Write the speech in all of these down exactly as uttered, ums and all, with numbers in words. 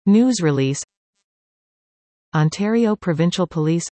News release. Ontario Provincial Police.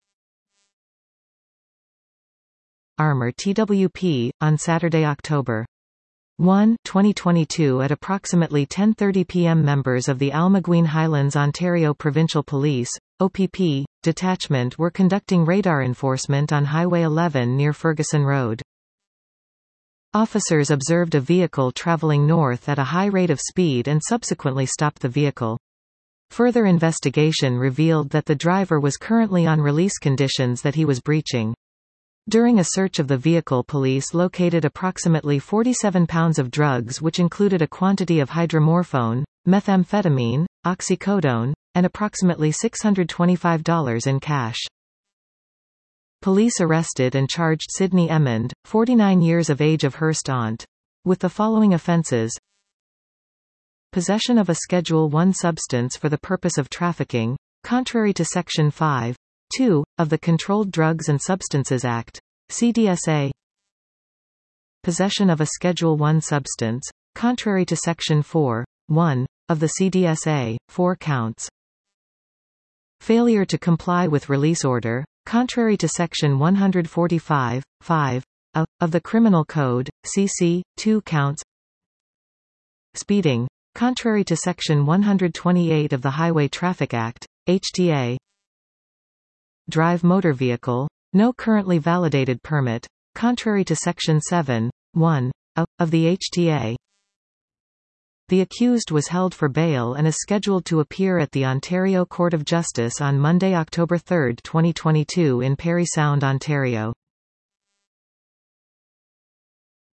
Armour T W P, on Saturday, October first, twenty twenty-two at approximately ten thirty p m members of the Almaguin Highlands Ontario Provincial Police, O P P, detachment were conducting radar enforcement on Highway eleven near Ferguson Road. Officers observed a vehicle travelling north at a high rate of speed and subsequently stopped the vehicle. Further investigation revealed that the driver was currently on release conditions that he was breaching. During a search of the vehicle, police located approximately forty-seven pounds of drugs, which included a quantity of hydromorphone, methamphetamine, oxycodone, and approximately six hundred twenty-five dollars in cash. Police arrested and charged Sydney Emmond, forty-nine years of age, of Hearst Aunt, with the following offences: possession of a Schedule one substance for the purpose of trafficking, contrary to Section five point two, of the Controlled Drugs and Substances Act, C D S A. Possession of a Schedule one substance, contrary to Section four point one, of the C D S A, four counts. Failure to comply with release order, contrary to Section one forty-five point five, of, of the Criminal Code, C C, two counts. Speeding, contrary to Section one twenty-eight of the Highway Traffic Act, H T A. Drive motor vehicle, no currently validated permit, contrary to Section seven point one, of, of the H T A. The accused was held for bail and is scheduled to appear at the Ontario Court of Justice on Monday, October third, twenty twenty-two in Parry Sound, Ontario.